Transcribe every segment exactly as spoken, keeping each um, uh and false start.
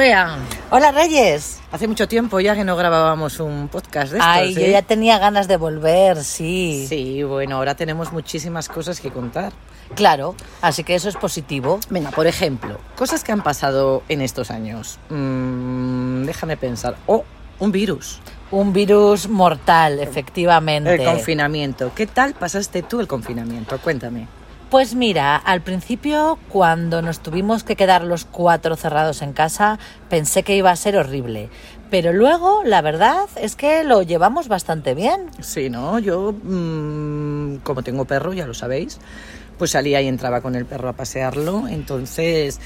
Andrea. Hola, Reyes. Hace mucho tiempo ya que no grabábamos un podcast de estos. Ay, ¿eh? yo ya tenía ganas de volver, sí. Sí, bueno, ahora tenemos muchísimas cosas que contar. Claro, así que eso es positivo. Venga, por ejemplo, cosas que han pasado en estos años. Mm, déjame pensar. Oh, un virus. Un virus mortal, efectivamente. El confinamiento. ¿Qué tal pasaste tú el confinamiento? Cuéntame. Pues mira, al principio, cuando nos tuvimos que quedar los cuatro cerrados en casa, pensé que iba a ser horrible. Pero luego, la verdad es que lo llevamos bastante bien. Sí, ¿no? Yo, mmm, como tengo perro, ya lo sabéis, pues salía y entraba con el perro a pasearlo. Entonces,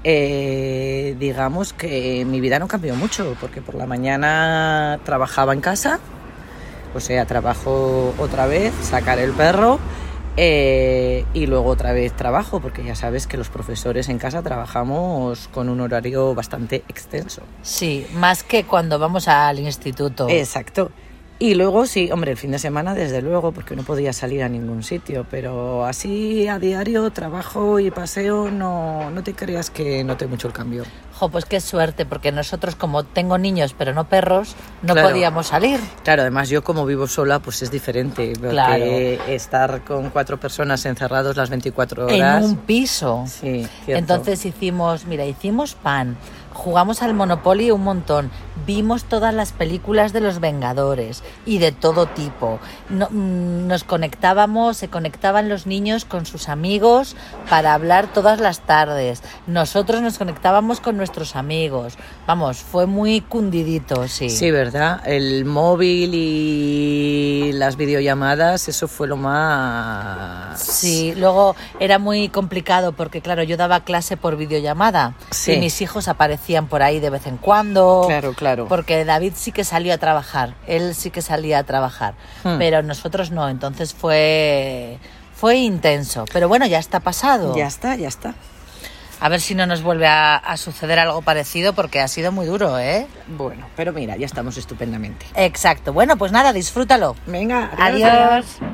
eh, digamos que mi vida no cambió mucho, porque por la mañana trabajaba en casa, o sea, trabajo otra vez, sacar el perro... Eh, y luego otra vez trabajo, porque ya sabes que los profesores en casa trabajamos con un horario bastante extenso. Sí, más que cuando vamos al instituto. Exacto. Y luego sí, hombre, el fin de semana desde luego, porque no podía salir a ningún sitio, pero así a diario, trabajo y paseo, no, no te creas que noté mucho el cambio. Jo, pues qué suerte, porque nosotros, como tengo niños pero no perros, no Claro. podíamos salir. Claro, además yo como vivo sola, pues es diferente, porque Claro. estar con cuatro personas encerrados las veinticuatro horas... En un piso. Sí, cierto. Entonces hicimos, mira, hicimos pan, jugamos al Monopoly un montón, vimos todas las películas de los Vengadores y de todo tipo. No, mm, nos conectábamos, se conectaban los niños con sus amigos para hablar todas las tardes. Nosotros nos conectábamos con nuestros amigos. Vamos, fue muy cundidito, sí. Sí, ¿verdad? El móvil y las videollamadas, eso fue lo más... Sí, luego era muy complicado porque, claro, yo daba clase por videollamada Sí. y mis hijos aparecían por ahí de vez en cuando. Claro, claro. Porque David sí que salió a trabajar, él sí que salía a trabajar, Hmm. pero nosotros no, entonces fue, fue intenso. Pero bueno, ya está pasado. Ya está, ya está. A ver si no nos vuelve a, a suceder algo parecido porque ha sido muy duro, ¿eh? Bueno, pero mira, ya estamos estupendamente. Exacto. Bueno, pues nada, disfrútalo. Venga, Adiós.